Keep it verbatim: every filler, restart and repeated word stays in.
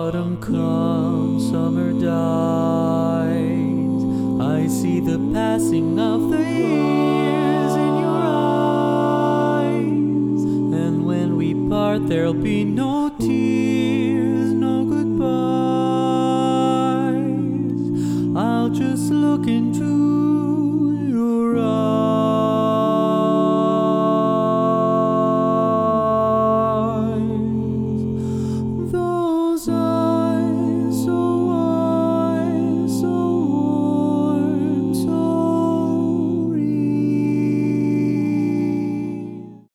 Autumn comes, summer dies. I see the passing of the years in your eyes. And when we part, there'll be no tears.